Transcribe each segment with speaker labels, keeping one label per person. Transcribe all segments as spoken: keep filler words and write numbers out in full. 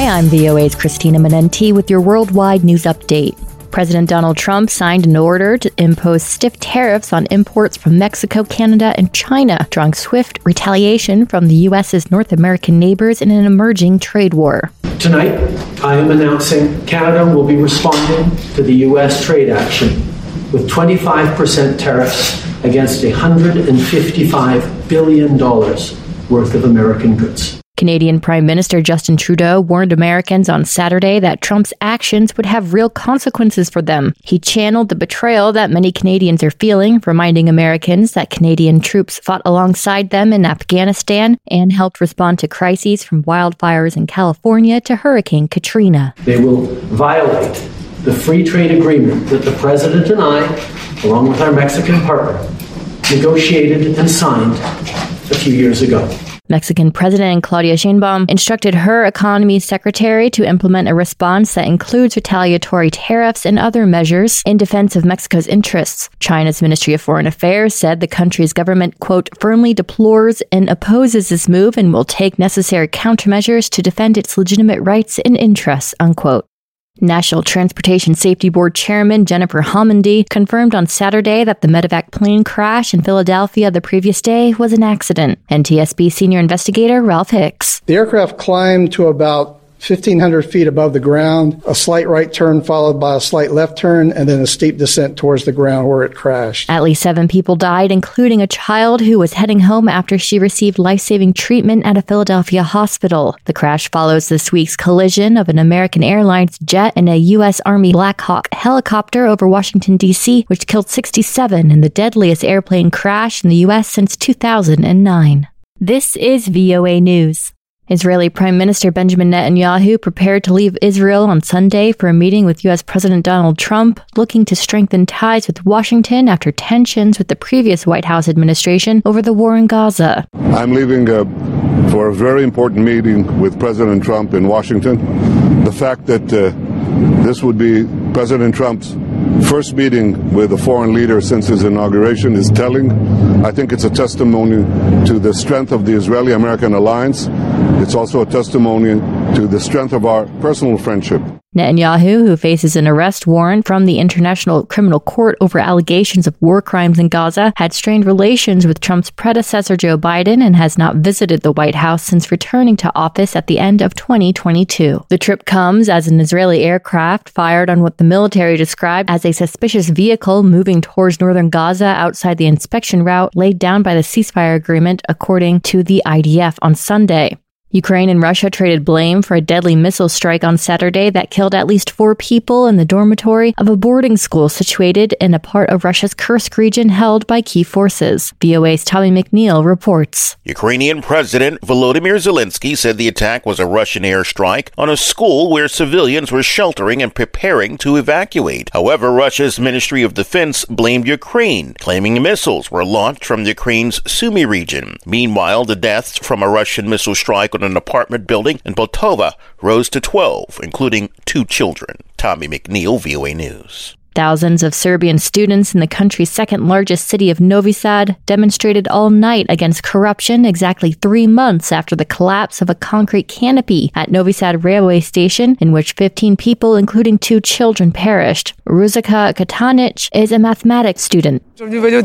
Speaker 1: I'm V O A's Christina Manenti with your worldwide news update. President Donald Trump signed an order to impose stiff tariffs on imports from Mexico, Canada, and China, drawing swift retaliation from the U S's North American neighbors in an emerging trade war.
Speaker 2: Tonight, I am announcing Canada will be responding to the U S trade action with twenty-five percent tariffs against one hundred fifty-five billion dollars worth of American goods.
Speaker 1: Canadian Prime Minister Justin Trudeau warned Americans on Saturday that Trump's actions would have real consequences for them. He channeled the betrayal that many Canadians are feeling, reminding Americans that Canadian troops fought alongside them in Afghanistan and helped respond to crises from wildfires in California to Hurricane Katrina.
Speaker 2: They will violate the free trade agreement that the President and I, along with our Mexican partner, negotiated and signed a few years ago.
Speaker 1: Mexican President Claudia Sheinbaum instructed her economy secretary to implement a response that includes retaliatory tariffs and other measures in defense of Mexico's interests. China's Ministry of Foreign Affairs said the country's government, quote, firmly deplores and opposes this move and will take necessary countermeasures to defend its legitimate rights and interests, unquote. National Transportation Safety Board Chairman Jennifer Homendy confirmed on Saturday that the medevac plane crash in Philadelphia the previous day was an accident. N T S B senior investigator Ralph Hicks.
Speaker 3: The aircraft climbed to about fifteen hundred feet above the ground, a slight right turn followed by a slight left turn, and then a steep descent towards the ground where it crashed.
Speaker 1: At least seven people died, including a child who was heading home after she received life-saving treatment at a Philadelphia hospital. The crash follows this week's collision of an American Airlines jet and a U S Army Black Hawk helicopter over Washington, D C, which killed sixty-seven in the deadliest airplane crash in the U S since two thousand nine. This is V O A News. Israeli Prime Minister Benjamin Netanyahu prepared to leave Israel on Sunday for a meeting with U S President Donald Trump, looking to strengthen ties with Washington after tensions with the previous White House administration over the war in Gaza.
Speaker 4: I'm leaving uh, for a very important meeting with President Trump in Washington. The fact that uh, this would be President Trump's first meeting with a foreign leader since his inauguration is telling. I think it's a testimony to the strength of the Israeli-American alliance. It's also a testimony to the strength of our personal friendship.
Speaker 1: Netanyahu, who faces an arrest warrant from the International Criminal Court over allegations of war crimes in Gaza, had strained relations with Trump's predecessor Joe Biden and has not visited the White House since returning to office at the end of twenty twenty-two. The trip comes as an Israeli aircraft fired on what the military described as a suspicious vehicle moving towards northern Gaza outside the inspection route laid down by the ceasefire agreement, according to the I D F on Sunday. Ukraine and Russia traded blame for a deadly missile strike on Saturday that killed at least four people in the dormitory of a boarding school situated in a part of Russia's Kursk region held by key forces. V O A's Tommy McNeil reports.
Speaker 5: Ukrainian President Volodymyr Zelensky said the attack was a Russian airstrike on a school where civilians were sheltering and preparing to evacuate. However, Russia's Ministry of Defense blamed Ukraine, claiming missiles were launched from Ukraine's Sumy region. Meanwhile, the deaths from a Russian missile strike on an apartment building in Poltava rose to twelve, including two children. Tommy McNeil, V O A News.
Speaker 1: Thousands of Serbian students in the country's second-largest city of Novi Sad demonstrated all night against corruption exactly three months after the collapse of a concrete canopy at Novi Sad railway station, in which fifteen people, including two children, perished. Ruzika Katanic is a mathematics student. We'll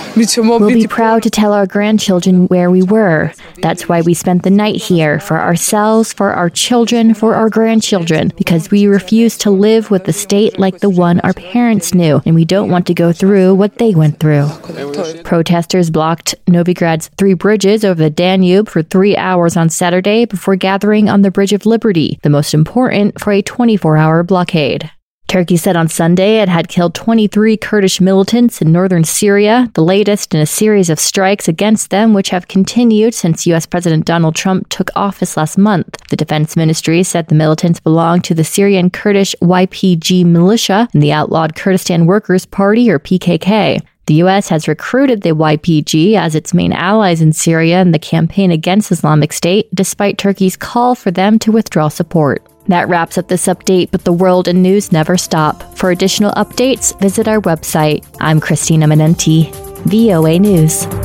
Speaker 1: be proud to tell our grandchildren where we were. That's why we spent the night here, for ourselves, for our children, for our grandchildren, because we refuse to live with a state like the one our parents knew, and we don't want to go through what they went through. Protesters blocked Novigrad's three bridges over the Danube for three hours on Saturday before gathering on the Bridge of Liberty, the most important for a twenty-four hour blockade. Turkey said on Sunday it had killed twenty-three Kurdish militants in northern Syria, the latest in a series of strikes against them which have continued since U S President Donald Trump took office last month. The defense ministry said the militants belong to the Syrian Kurdish Y P G militia and the outlawed Kurdistan Workers' Party, or P K K. The U S has recruited the Y P G as its main allies in Syria in the campaign against Islamic State, despite Turkey's call for them to withdraw support. That wraps up this update, but the world and news never stop. For additional updates, visit our website. I'm Christina Manenti, V O A News.